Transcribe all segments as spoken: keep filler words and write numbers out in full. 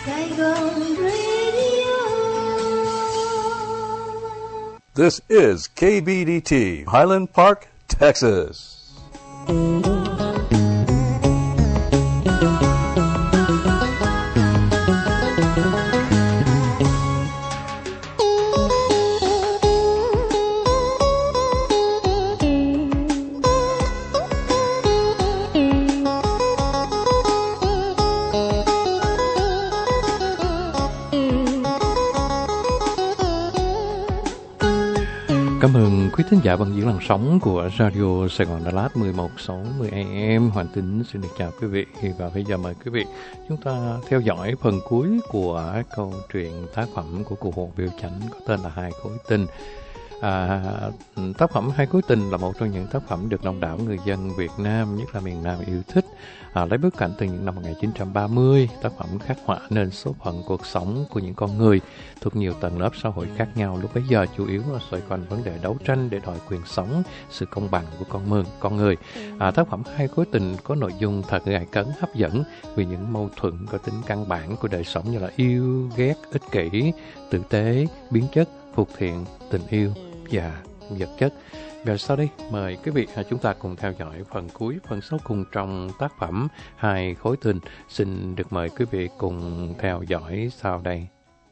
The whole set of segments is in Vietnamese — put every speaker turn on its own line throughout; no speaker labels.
Saigon Radio.
This is K B D T, Highland Park, Texas.
Cảm ơn quý thính giả bằng diễn làn sóng của Radio Sài Gòn Đà Lạt mười một sáu mươi A M. Hoàng Tính xin được chào quý vị và bây giờ mời quý vị chúng ta theo dõi phần cuối của câu chuyện tác phẩm của cụ Hồ Biểu Chánh có tên là Hai Khối Tình. À, tác phẩm Hai Khối Tình là một trong những tác phẩm được đông đảo người dân Việt Nam, nhất là miền Nam yêu thích. À, lấy bối cảnh từ những năm một nghìn chín trăm ba mươi, tác phẩm khắc họa nên số phận cuộc sống của những con người thuộc nhiều tầng lớp xã hội khác nhau lúc bấy giờ, chủ yếu là xoay quanh vấn đề đấu tranh để đòi quyền sống, sự công bằng của con mương, con người. À, tác phẩm Hai Khối Tình có nội dung thật gay cấn, hấp dẫn vì những mâu thuẫn có tính căn bản của đời sống như là yêu, ghét, ích kỷ, tử tế, biến chất, phục thiện, tình yêu và vật chất. Và sau đây mời quý vị chúng ta cùng theo dõi phần cuối, phần sau cùng trong tác phẩm Hai Khối Tình. Xin được mời quý vị cùng theo dõi sau đây.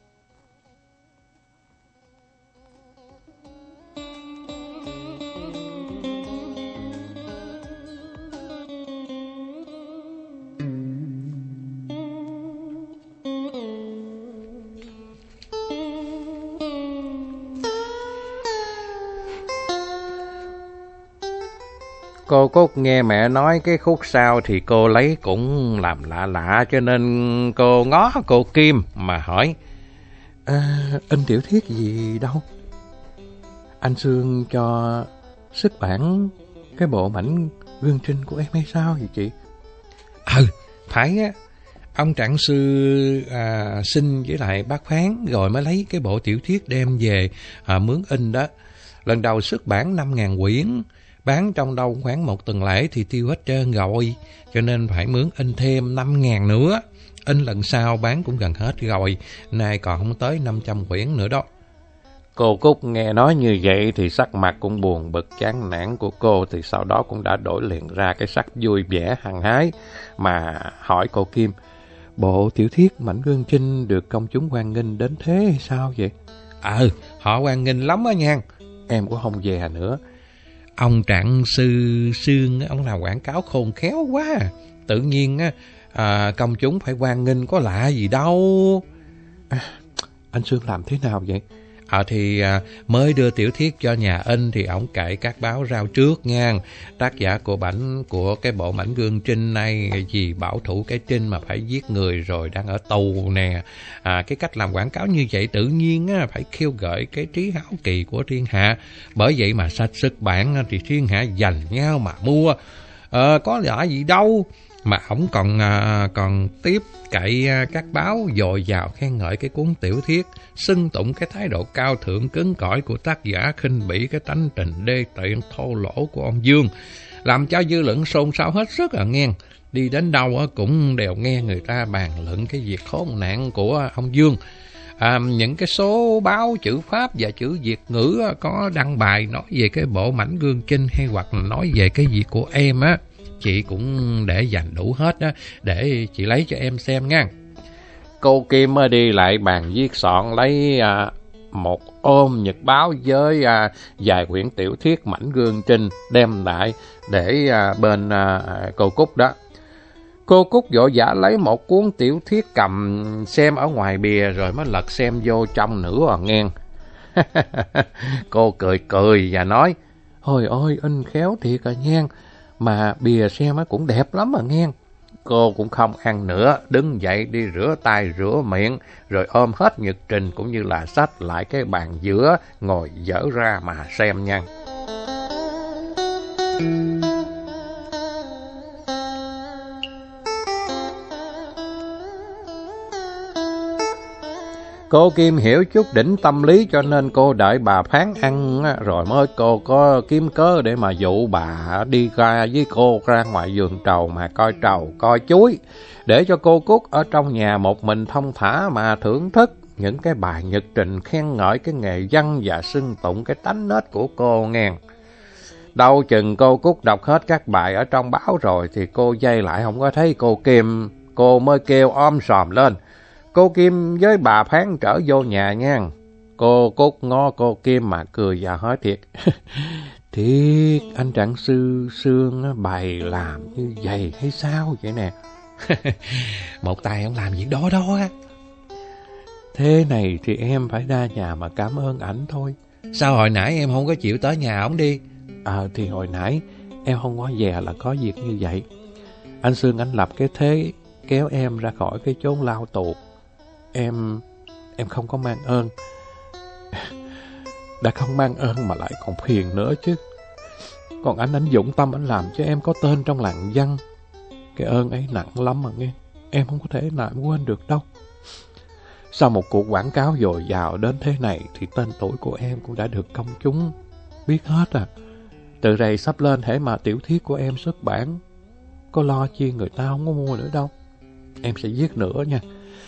Cô Cúc nghe mẹ nói cái khúc sau thì cô lấy cũng làm lạ lạ, cho nên cô ngó cô Kim mà hỏi: à, in tiểu thuyết gì đâu? Anh Sương cho xuất bản cái bộ mảnh gương trinh của em hay sao vậy chị? Ừ, phải á. Ông trạng sư à, xin với lại bác Phán rồi mới lấy cái bộ tiểu thuyết đem về à, mướn in đó. Lần đầu xuất bản năm ngàn quyển, bán trong đâu khoảng một tuần lễ thì tiêu hết trơn rồi, cho nên phải mướn in thêm năm ngàn nữa. In lần sau bán cũng gần hết rồi, nay còn không tới năm trăm quyển nữa đó. Cô Cúc nghe nói như vậy thì sắc mặt cũng buồn bực chán nản của cô, thì sau đó cũng đã đổi liền ra cái sắc vui vẻ hăng hái mà hỏi cô Kim: bộ tiểu thuyết Mảnh Gương Trinh được công chúng hoan nghênh đến thế hay sao vậy? Ừ, họ hoan nghênh lắm á nha. Em cũng không về nữa. Ông trạng sư Sương, ông làm quảng cáo khôn khéo quá. Tự nhiên à, công chúng phải hoan nghênh có lạ gì đâu. À, anh Sương làm thế nào vậy? À, thì à, mới đưa tiểu thuyết cho nhà in thì ổng kệ các báo rao trước nha. Tác giả của bản của cái bộ Mảnh Gương Trinh này vì bảo thủ cái Trinh mà phải giết người rồi đang ở tù nè. À, cái cách làm quảng cáo như vậy tự nhiên á, phải khiêu gợi cái trí háo kỳ của thiên hạ. Bởi vậy mà sách xuất bản thì thiên hạ giành nhau mà mua. À, có lạ gì đâu. Mà ổng còn à, còn tiếp cậy à, các báo dồi dào khen ngợi cái cuốn tiểu thuyết, xưng tụng cái thái độ cao thượng cứng cỏi của tác giả, khinh bỉ cái tánh tình đê tiện thô lỗ của ông Dương, làm cho dư luận xôn xao hết sức à nghe. Đi đến đâu á, cũng đều nghe người ta bàn luận cái việc khốn nạn của ông Dương. À, những cái số báo chữ Pháp và chữ Việt ngữ á, có đăng bài nói về cái bộ Mảnh Gương Trinh hay hoặc là nói về cái việc của em á, chị cũng để dành đủ hết á, để chị lấy cho em xem nha. Cô Kim mới đi lại bàn viết soạn lấy à, một ôm nhật báo với à, vài quyển tiểu thuyết Mảnh Gương Trinh đem lại để à, bên à, cô Cúc đó. Cô Cúc vội vã lấy một cuốn tiểu thuyết cầm xem ở ngoài bìa rồi mới lật xem vô trong nữa à nghe. Cô cười cười và nói: ôi ôi, in khéo thiệt à nha, mà bìa xem cũng đẹp lắm à nghe. Cô cũng không ăn nữa, đứng dậy đi rửa tay rửa miệng, rồi ôm hết nhật trình cũng như là sách lại cái bàn giữa, ngồi dở ra mà xem nha. Cô Kim hiểu chút đỉnh tâm lý cho nên cô đợi bà phán ăn rồi mới cô có kiếm cớ để mà dụ bà đi ra với cô ra ngoài vườn trầu mà coi trầu, coi chuối, để cho cô Cúc ở trong nhà một mình thông thả mà thưởng thức những cái bài nhật trình khen ngợi cái nghề văn và xưng tụng cái tánh nết của cô nghe. Đâu chừng cô Cúc đọc hết các bài ở trong báo rồi thì cô dây lại không có thấy cô Kim, cô mới kêu om sòm lên. Cô Kim với bà phán trở vô nhà nha. Cô Cúc ngó cô Kim mà cười và hỏi thiệt. Thiệt, anh trạng sư Sương bày làm như vậy hay sao vậy nè?
Một tay ông làm việc đó đó á.
Thế này thì em phải ra nhà mà cảm ơn ảnh thôi.
Sao hồi nãy em không có chịu tới nhà ổng đi?
Ờ thì hồi nãy em không có về là có việc như vậy. Anh Sương anh lập cái thế kéo em ra khỏi cái chốn lao tù. Em, em không có mang ơn. Đã không mang ơn mà lại còn phiền nữa chứ. Còn anh anh dũng tâm anh làm cho em có tên trong làng văn. Cái ơn ấy nặng lắm mà nghe. Em không có thể nào em quên được đâu. Sau một cuộc quảng cáo dồi dào đến thế này thì tên tuổi của em cũng đã được công chúng biết hết à. Từ đây sắp lên hễ mà tiểu thuyết của em xuất bản, có lo chi người ta không có mua nữa đâu. Em sẽ viết nữa nha.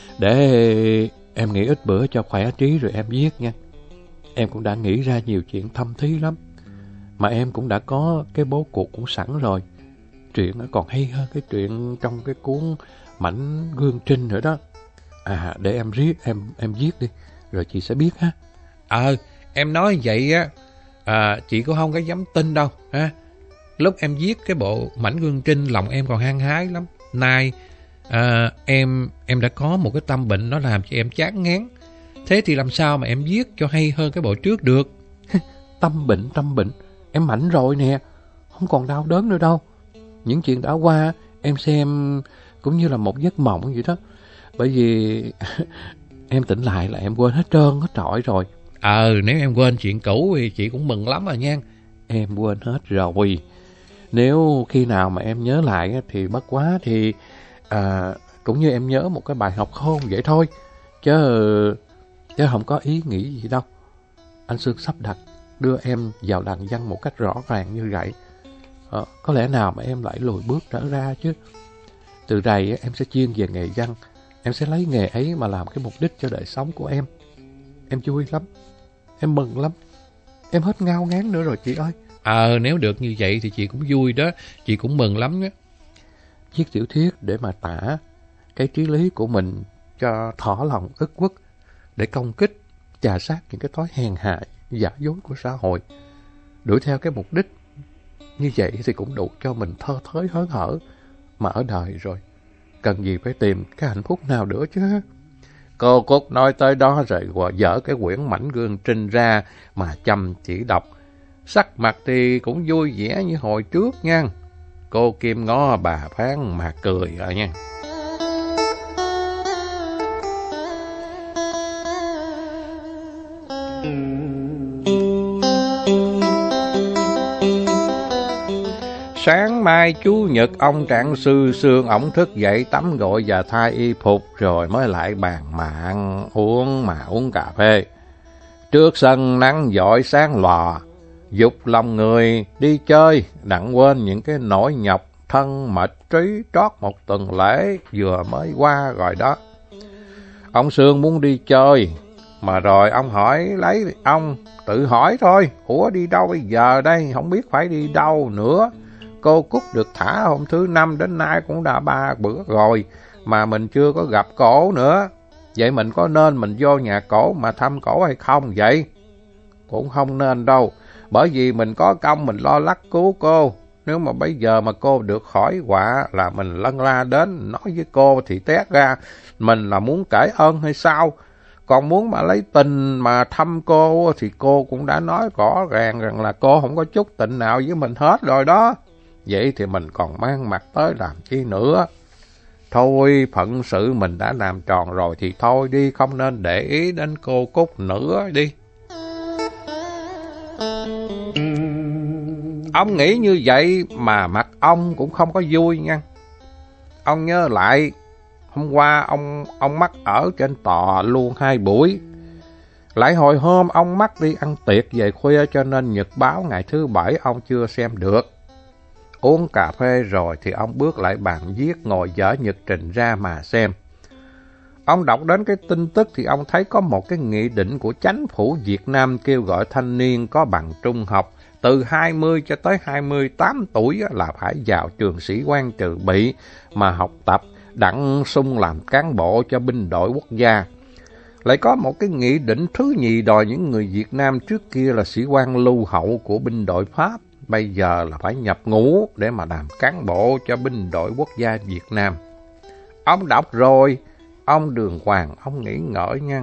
Để em nghĩ ít bữa cho khỏe trí rồi em viết nha. Em cũng đã nghĩ ra nhiều chuyện thâm thí lắm. Mà em cũng đã có cái bố cục cũng sẵn rồi. Chuyện nó còn hay hơn cái chuyện trong cái cuốn Mảnh Gương Trinh nữa đó. À, để em viết, em em viết đi, rồi chị sẽ biết ha.
Ờ, em nói vậy á, à, chị cũng không có dám tin đâu ha. Lúc em viết cái bộ Mảnh Gương Trinh, lòng em còn hăng hái lắm. Nay à, em em đã có một cái tâm bệnh nó làm cho em chán ngán. Thế thì làm sao mà em viết cho hay hơn cái bộ trước được?
Tâm bệnh, tâm bệnh, em mạnh rồi nè, không còn đau đớn nữa đâu. Những chuyện đã qua em xem cũng như là một giấc mộng vậy đó. Bởi vì em tỉnh lại là em quên hết trơn hết trọi rồi.
Ờ, nếu em quên chuyện cũ thì chị cũng mừng lắm rồi nha.
Em quên hết rồi. Nếu khi nào mà em nhớ lại thì bất quá thì à, cũng như em nhớ một cái bài học khôn vậy thôi. Chứ, chứ không có ý nghĩ gì đâu. Anh Sương sắp đặt đưa em vào làng văn một cách rõ ràng như vậy. À, có lẽ nào mà em lại lùi bước trở ra chứ. Từ đây em sẽ chuyên về nghề văn. Em sẽ lấy nghề ấy mà làm cái mục đích cho đời sống của em. Em vui lắm. Em mừng lắm. Em hết ngao ngán nữa rồi chị ơi.
Ờ, nếu được như vậy thì chị cũng vui đó. Chị cũng mừng lắm đó.
Viết tiểu thuyết để mà tả cái trí lý của mình cho thỏ lòng ức quất, để công kích, chà sát những cái thói hèn hạ, giả dối của xã hội. Đuổi theo cái mục đích như vậy thì cũng đủ cho mình thơ thới hớn hở mà ở đời rồi. Cần gì phải tìm cái hạnh phúc nào nữa chứ. Cô Cúc nói tới đó rồi dở cái quyển Mảnh Gương Trinh ra mà chăm chỉ đọc. Sắc mặt thì cũng vui vẻ như hồi trước nha. Cô Kim ngó bà phán mà cười rồi nha. Sáng mai Chủ nhật ông trạng sư Sương ổng thức dậy tắm gội và thay y phục rồi mới lại bàn mà ăn uống mà uống cà phê. Trước sân nắng dội sáng lò, dục lòng người đi chơi, đặng quên những cái nỗi nhọc thân mệt trí trót một tuần lễ vừa mới qua rồi đó. Ông Sương muốn đi chơi, mà rồi ông hỏi lấy ông, tự hỏi thôi, ủa đi đâu bây giờ đây, không biết phải đi đâu nữa. Cô Cúc được thả hôm thứ năm đến nay cũng đã ba bữa rồi, mà mình chưa có gặp cổ nữa. Vậy mình có nên mình vô nhà cổ mà thăm cổ hay không vậy? Cũng không nên đâu, bởi vì mình có công mình lo lắc cứu cô. Nếu mà bây giờ mà cô được khỏi họa là mình lân la đến nói với cô thì tét ra mình là muốn kể ơn hay sao? Còn muốn mà lấy tình mà thăm cô thì cô cũng đã nói rõ ràng rằng là cô không có chút tình nào với mình hết rồi đó. Vậy thì mình còn mang mặt tới làm chi nữa? Thôi, phận sự mình đã làm tròn rồi thì thôi đi, không nên để ý đến cô Cúc nữa đi. Ông nghĩ như vậy mà mặt ông cũng không có vui nha. Ông nhớ lại, Hôm qua ông ông mắc ở trên tòa luôn hai buổi. Lại hồi hôm ông mắc đi ăn tiệc về khuya cho nên nhật báo ngày thứ bảy ông chưa xem được. Uống cà phê rồi thì ông bước lại bàn viết ngồi dở nhật trình ra mà xem. Ông đọc đến cái tin tức thì ông thấy có một cái nghị định của chính phủ Việt Nam kêu gọi thanh niên có bằng trung học từ hai mươi cho tới hai mươi tám tuổi là phải vào trường sĩ quan trừ bị mà học tập đặng sung làm cán bộ cho binh đội quốc gia. Lại có một cái nghị định thứ nhì đòi những người Việt Nam trước kia là sĩ quan lưu hậu của binh đội Pháp, bây giờ là phải nhập ngũ để mà làm cán bộ cho binh đội quốc gia Việt Nam. Ông đọc rồi, ông Đường Hoàng, ông nghĩ ngợi nha.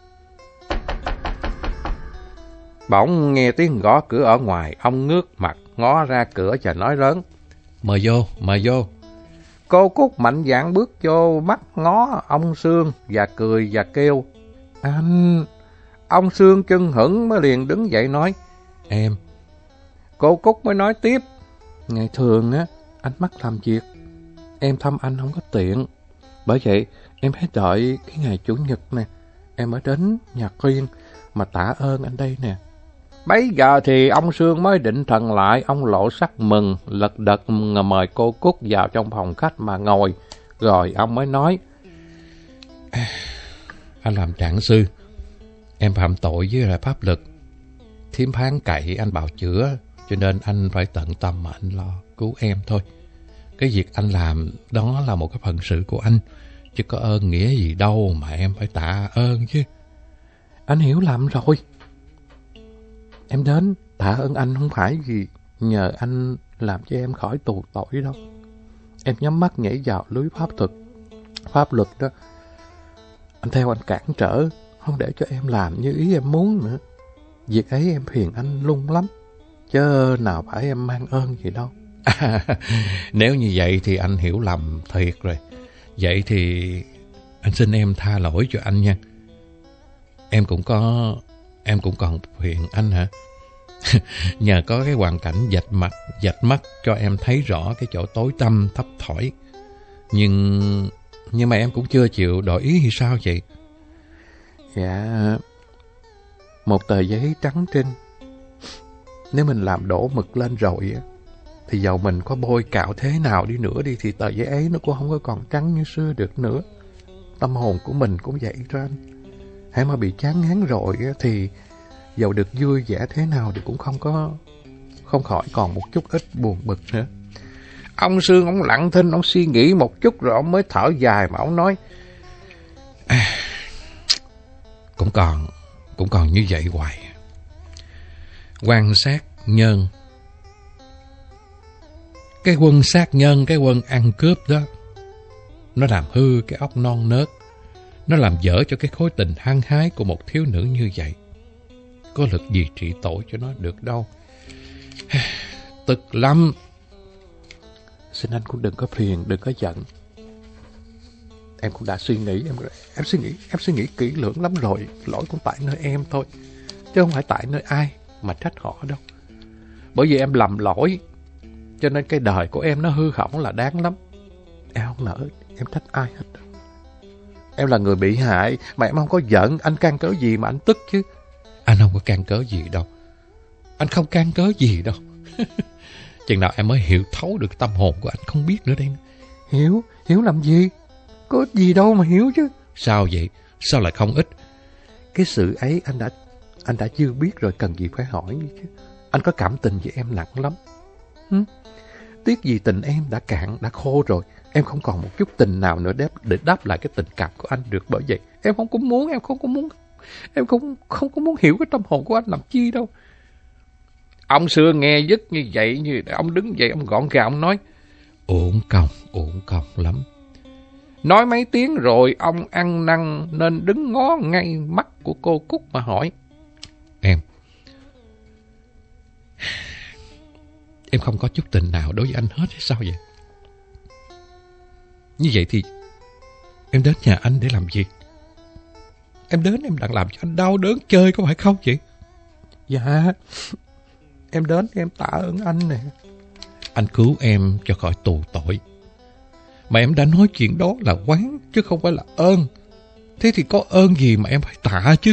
Bỗng nghe tiếng gõ cửa ở ngoài, ông ngước mặt, ngó ra cửa và nói lớn.
Mời vô, mời vô.
Cô Cúc mạnh dạn bước vô, mắt ngó ông Sương và cười và kêu. Anh... Ông Sương chân hững mới liền đứng dậy nói.
Em.
Cô Cúc mới nói tiếp. Ngày thường á, anh mắc làm việc. Em thăm anh không có tiện. Bởi vậy, em hãy đợi cái ngày Chủ nhật nè. Em mới đến nhà khuyên mà tạ ơn anh đây nè. Bấy giờ thì ông Sương mới định thần lại, ông lộ sắc mừng, lật đật mời cô Cúc vào trong phòng khách mà ngồi. Rồi ông mới nói.
Anh làm trạng sư, em phạm tội với lại pháp lực. Thím phán cậy anh bào chữa, cho nên anh phải tận tâm mà anh lo cứu em thôi. Cái việc anh làm đó là một cái phận sự của anh, chứ có ơn nghĩa gì đâu mà em phải tạ ơn chứ.
Anh hiểu lầm rồi. Em đến tạ ơn anh không phải vì nhờ anh làm cho em khỏi tù tội đâu. Em nhắm mắt nhảy vào lưới pháp thuật, pháp luật đó. Anh theo anh cản trở, không để cho em làm như ý em muốn nữa. Việc ấy em phiền anh lung lắm, chứ nào phải em mang ơn gì đâu.
À, nếu như vậy thì anh hiểu lầm thiệt rồi. Vậy thì anh xin em tha lỗi cho anh nha. Em cũng có... Em cũng còn phiền anh hả? Nhờ có cái hoàn cảnh vạch mặt, vạch mắt cho em thấy rõ cái chỗ tối tăm thấp thỏi. Nhưng... Nhưng mà em cũng chưa chịu đổi ý thì sao vậy?
Dạ... Một tờ giấy trắng trên. Nếu mình làm đổ mực lên rồi á, thì dầu mình có bôi cạo thế nào đi nữa đi, thì tờ giấy ấy nó cũng không có còn trắng như xưa được nữa. Tâm hồn của mình cũng vậy đó anh. Hãy mà bị chán ngán rồi á, thì dầu được vui vẻ thế nào thì cũng không có... Không khỏi còn một chút ít buồn bực nữa. Ông Sương, ông lặng thinh, ông suy nghĩ một chút rồi ông mới thở dài mà ông nói.
À, cũng còn, cũng còn như vậy hoài. Quan sát nhân. Cái quân sát nhân, cái quân ăn cướp đó, nó làm hư cái óc non nớt. Nó làm dở cho cái khối tình hăng hái của một thiếu nữ như vậy. Có lực gì trị tội cho nó được đâu. Tức lắm.
Xin anh cũng đừng có phiền, đừng có giận. Em cũng đã suy nghĩ, em em suy nghĩ, em suy nghĩ kỹ lưỡng lắm rồi. Lỗi cũng tại nơi em thôi, chứ không phải tại nơi ai mà trách họ đâu. Bởi vì em lầm lỗi, cho nên cái đời của em nó hư hỏng là đáng lắm. Em không nỡ em trách ai hết đâu. Em là người bị hại mà em không có giận. Anh can cớ gì mà anh tức chứ?
Anh không có can cớ gì đâu. Anh không can cớ gì đâu. Chừng nào em mới hiểu thấu được tâm hồn của anh không biết nữa đây.
Hiểu? Hiểu làm gì? Có ích gì đâu mà hiểu chứ.
Sao vậy? Sao lại không ích?
Cái sự ấy anh đã anh đã chưa biết rồi, cần gì phải hỏi chứ. Anh có cảm tình với em nặng lắm. Hứ? Tiếc gì tình em đã cạn, đã khô rồi. Em không còn một chút tình nào nữa để, để đáp lại cái tình cảm của anh được. Bởi vậy em không có muốn, em không có muốn, em không không có muốn hiểu cái tâm hồn của anh làm chi đâu. Ông Sương nghe dứt như vậy, như ông đứng dậy, ông gọn gàng, ông nói.
Uổng công, uổng công lắm.
Nói mấy tiếng rồi, ông ăn năn nên đứng ngó ngay mắt của cô Cúc mà hỏi.
Em, em không có chút tình nào đối với anh hết hay sao vậy? Như vậy thì em đến nhà anh để làm gì? Em đến em đang làm cho anh đau đớn chơi có phải không vậy?
Dạ, em đến em tạ ơn anh nè.
Anh cứu em cho khỏi tù tội. Mà em đã nói chuyện đó là oán chứ không phải là ơn. Thế thì có ơn gì mà em phải tạ chứ?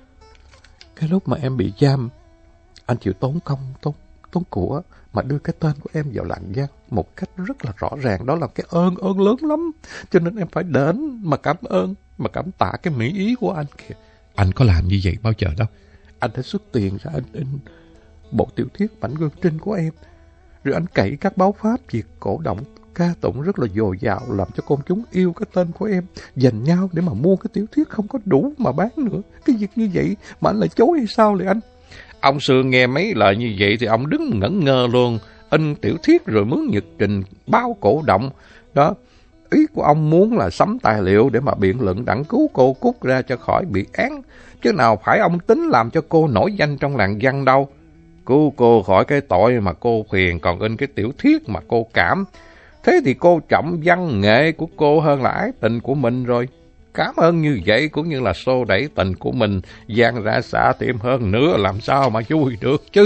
Cái lúc mà em bị giam, anh chịu tốn công, tốn, tốn của mà đưa cái tên của em vào làng giam một cách rất là rõ ràng. Đó là cái ơn, ơn lớn lắm. Cho nên em phải đến mà cảm ơn, mà cảm tạ cái mỹ ý của anh kìa.
Anh có làm như vậy bao giờ đâu.
Anh đã xuất tiền ra anh in bộ tiểu thuyết Mảnh Gương Trinh của em. Rồi anh cậy các báo pháp việc cổ động, ca tụng rất là dồi dào, làm cho công chúng yêu cái tên của em, dành nhau để mà mua cái tiểu thuyết không có đủ mà bán nữa. Cái việc như vậy mà anh lại chối hay sao lại anh?
Ông Sương nghe mấy lời như vậy thì ông đứng ngẩn ngơ luôn. In tiểu thuyết rồi mướn nhật trình, báo cổ động. Đó, ý của ông muốn là sắm tài liệu để mà biện luận đặng cứu cô Cúc ra cho khỏi bị án. Chứ nào phải ông tính làm cho cô nổi danh trong làng văn đâu. Cứu cô khỏi cái tội mà cô phiền, còn in cái tiểu thuyết mà cô cảm. Thế thì cô trọng văn nghệ của cô hơn là ái tình của mình rồi. Cảm ơn như vậy cũng như là xô đẩy tình của mình dang ra xa thêm hơn nữa, làm sao mà vui được chứ.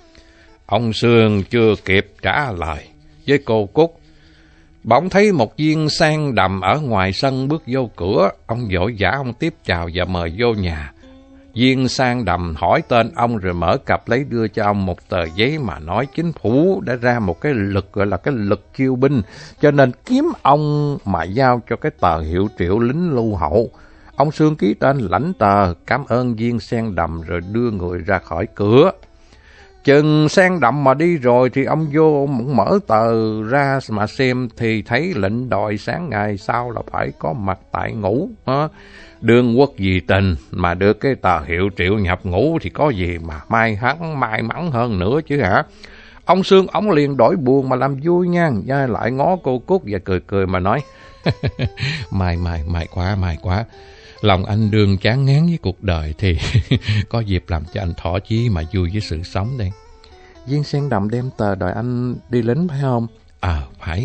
Ông Sương chưa kịp trả lời với cô Cúc, bỗng thấy một viên sang đầm ở ngoài sân bước vô cửa. Ông vội vã ông tiếp chào và mời vô nhà. Viên sang đầm hỏi tên ông rồi mở cặp lấy đưa cho ông một tờ giấy mà nói chính phủ đã ra một cái lực gọi là cái lực chiêu binh, cho nên kiếm ông mà giao cho cái tờ hiệu triệu lính lưu hậu. Ông Sương ký tên lãnh tờ, cảm ơn viên sang đầm rồi đưa người ra khỏi cửa. Chừng sang đầm mà đi rồi thì ông vô ông mở tờ ra mà xem thì thấy lệnh đòi sáng ngày sau là phải có mặt tại ngũ. Đương quốc vì tình mà được cái tờ hiệu triệu nhập ngũ thì có gì mà may hắn may mắn hơn nữa chứ hả? Ông Sương ông liền đổi buồn mà làm vui nha, nha lại ngó cô Cúc và cười cười mà nói: May may may quá may quá. Lòng anh đương chán ngán với cuộc đời thì có dịp làm cho anh thỏa chí mà vui với sự sống đây.
Viên Sen Đầm đem tờ đòi anh đi lính phải không?
Ờ, à, phải.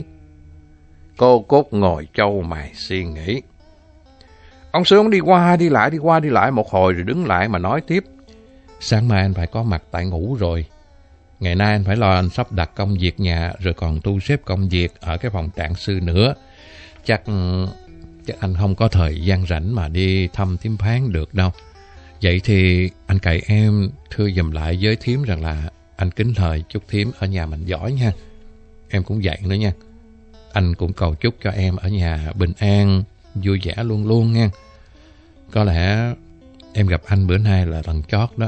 Cô Cúc ngồi chau mày suy nghĩ. Ông Sương đi qua đi lại đi qua đi lại một hồi rồi đứng lại mà nói tiếp:
Sáng mai anh phải có mặt tại ngũ rồi. Ngày nay anh phải lo anh sắp đặt công việc nhà rồi còn tu xếp công việc ở cái phòng trạng sư nữa. Chắc chắc anh không có thời gian rảnh mà đi thăm thím Phán được đâu. Vậy thì anh cậy em thưa dùm lại với thím rằng là anh kính thời chúc thím ở nhà mình giỏi nha. Em cũng dạy nữa nha. Anh cũng cầu chúc cho em ở nhà bình an, vui vẻ luôn luôn nha. Có lẽ em gặp anh bữa nay là lần chót đó.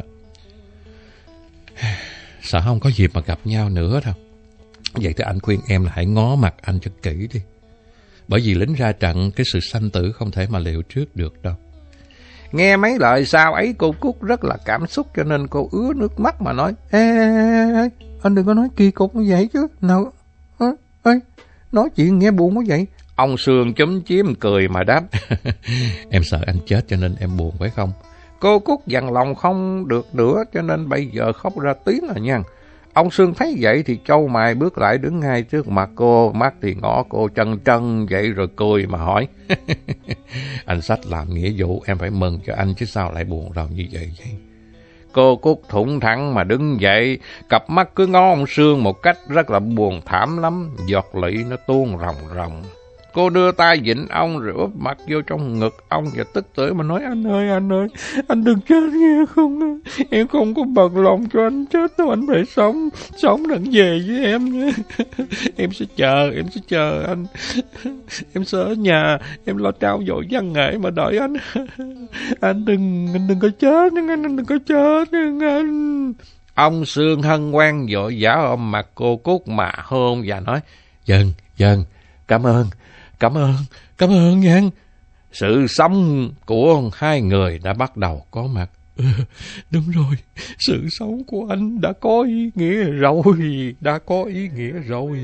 Sợ không có dịp mà gặp nhau nữa đâu. Vậy thì anh khuyên em là hãy ngó mặt anh cho kỹ đi. Bởi vì lính ra trận, cái sự sanh tử không thể mà liệu trước được đâu.
Nghe mấy lời sau ấy cô Cúc rất là cảm xúc cho nên cô ứa nước mắt mà nói: Ê, ê, ê anh đừng có nói kỳ cục như vậy chứ. Nào, ê, ê, nói chuyện nghe buồn quá vậy.
Ông Sương chúm chím cười mà đáp: Em sợ anh chết cho nên em buồn phải không?
Cô Cúc dằn lòng không được nữa cho nên bây giờ khóc ra tiếng à nha. Ông Sương thấy vậy thì chau mày bước lại đứng ngay trước mặt cô, mắt thì ngó cô chân chân vậy rồi cười mà hỏi:
Anh sách làm nghĩa vụ em phải mừng cho anh chứ sao lại buồn rầu như vậy vậy?
Cô Cúc thủng thẳng mà đứng dậy, cặp mắt cứ ngó ông Sương một cách rất là buồn thảm lắm, giọt lệ nó tuôn ròng ròng. Cô đưa tay vịn ông rồi úp mặt vô trong ngực ông và tức tưởi mà nói: Anh ơi, anh ơi, anh đừng chết nghe không? Em không có bận lòng cho anh chết đâu, anh phải sống, sống đặng về với em nhé. Em sẽ chờ, em sẽ chờ anh. Em sẽ ở nhà, em lo trao dồi văn nghệ mà đợi anh. Anh đừng, anh đừng có chết, anh, anh đừng có chết, anh. Ông Sương hân hoan vội vã ôm mặt cô Cúc mà hôn và nói:
Dân, dân, cảm ơn. Cảm ơn, cảm ơn nha.
Sự sống của hai người đã bắt đầu có mặt.
Ừ, đúng rồi, sự sống của anh đã có ý nghĩa rồi, đã có ý nghĩa rồi.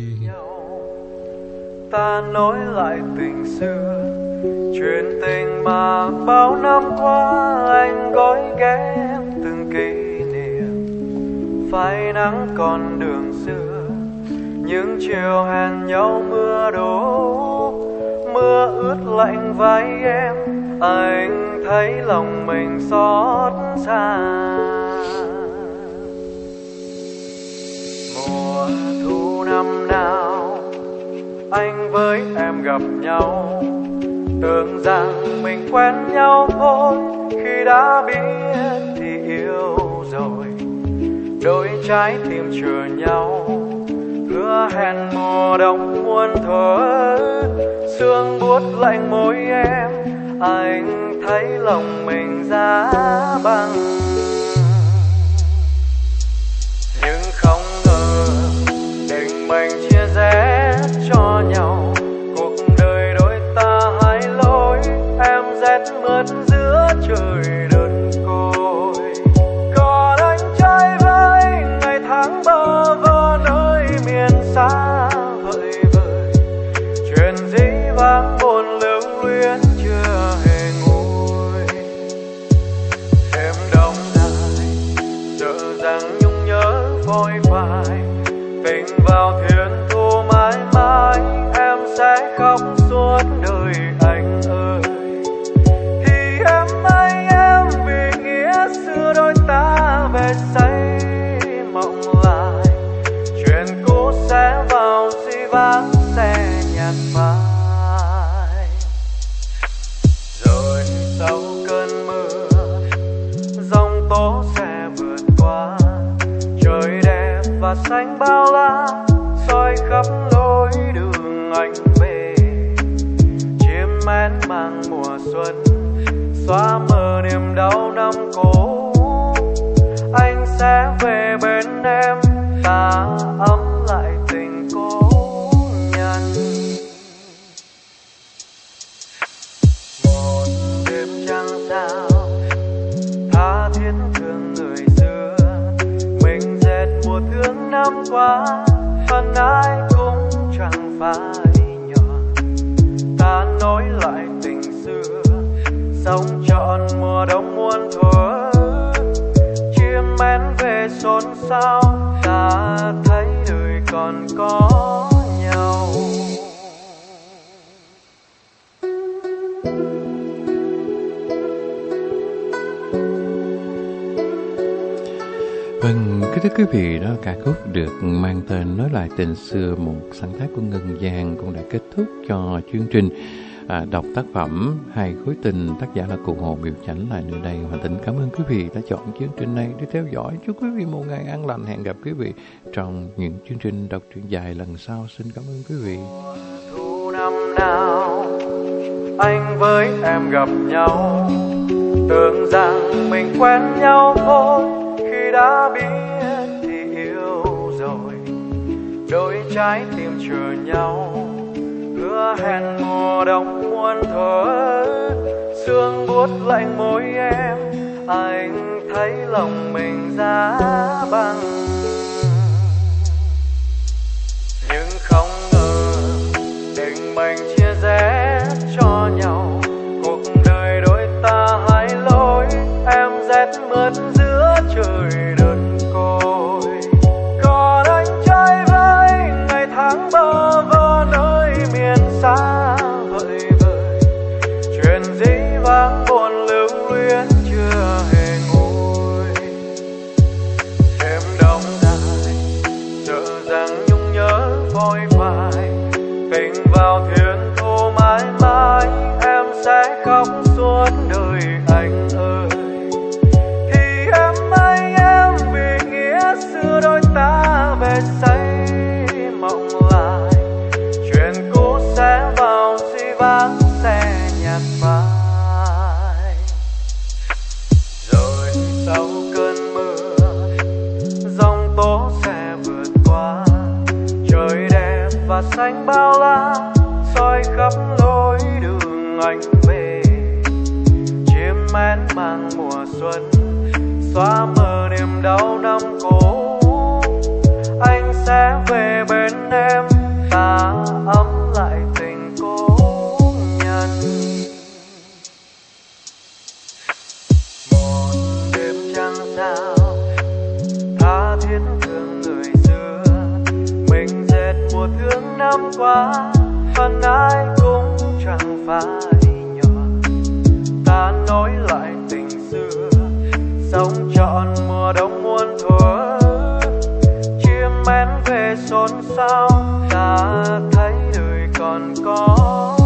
Ta nói lại tình xưa, chuyện tình mà bao năm qua anh gói ghém từng kỷ niệm. Phai nắng con đường xưa, những chiều hẹn nhau mưa đổ, mưa ướt lạnh vai em, anh thấy lòng mình xót xa. Mùa thu năm nào anh với em gặp nhau, tưởng rằng mình quen nhau thôi, khi đã biết thì yêu rồi. Đôi trái tim chờ nhau, hứa hẹn mùa đông muôn thuở. Sương buốt lạnh môi em, anh thấy lòng mình giá băng. Nhưng không ngờ định mệnh chia rẽ cho nhau, cuộc đời đôi ta hai lối. Em rét mướt giữa trời đơn côi, còn anh trai với ngày tháng bơ vơ nơi miền xa vời vợi. Chuyện dĩ vãng buồn lưu luyến chưa hề nguôi. Đêm đông dài sợ rằng nhung nhớ vội vãi, tình vào thuyền thu mãi mãi. Em sẽ khóc suốt đời anh ơi. Thì em ơi em, vì nghĩa xưa đôi ta về say mộng lại. Chuyện cũ sẽ vào dĩ vãng sẽ nhạt phai. Rồi sau cơn mưa giông tố sẽ vượt qua. Trời đẹp và xanh bao la soi khắp lối đường anh về. Chim én mang mùa xuân xóa mờ niềm đau năm cũ. Anh sẽ về bên em, ta ấm lại tình cố nhân. Một đêm trăng sao tha thiết thương người xưa, mình dệt mùa thương năm qua. Phần ai cũng chẳng phải nhỏ, ta nối lại tình xưa, sống trọn mùa đông muôn thuở. Chim én về xôn xao, ta thấy đời còn có nhau.
Vâng, kính thưa quý vị, đó ca khúc được mang tên Nói Lại Tình Xưa, một sáng tác của Ngân Giang, cũng đã kết thúc cho chương trình. À, đọc tác phẩm Hai Khối Tình, tác giả là Cụ Hồ Biểu Chánh lại nơi đây. Hòa Tĩnh cảm ơn quý vị đã chọn chương trình này để theo dõi. Chúc quý vị một ngày an lành. Hẹn gặp quý vị trong những chương trình đọc truyện dài lần sau. Xin cảm ơn quý vị.
Thu năm nào anh với em gặp nhau, tưởng rằng mình quen nhau thôi, khi đã biết thì yêu rồi. Đôi trái tim chờ nhau, hứa hẹn mùa đông muôn thuở. Sương buốt lạnh môi em, anh thấy lòng mình giá băng. Nhưng không ngờ định mệnh chia rẽ cho nhau, cuộc đời đôi ta hai lối. Em rét mướt giữa trời đơn côi, còn anh trai với ngày tháng bơ vơ nơi miền xa vời vợi. Chuyện dĩ vãng buồn lưu luyến chưa hề nguôi. Đêm đông dài sợ rằng nhung nhớ vội vãi, tình vào thuyền thu mãi mãi. Em sẽ khóc suốt đời anh ơi. Thì em ơi em, vì nghĩa xưa đôi ta về say mộng lại. Chuyện cũ sẽ vào dĩ vãng sẽ nhạt phai. Rồi sau cơn mưa giông tố sẽ vượt qua. Trời đẹp và xanh bao la soi khắp lối đường anh về. Chim én mang mùa xuân xóa mờ niềm đau năm cũ. Anh sẽ về bên em, ta ấm lại tình cố nhân. Một đêm trăng sao tha thiết thương người xưa, mình dệt mùa thương năm qua. Phần ai cũng chẳng phải nhỏ, ta nối lại tình xưa, sống trọn mùa đông muôn thuở. Chim én về xôn xao, ta thấy đời còn có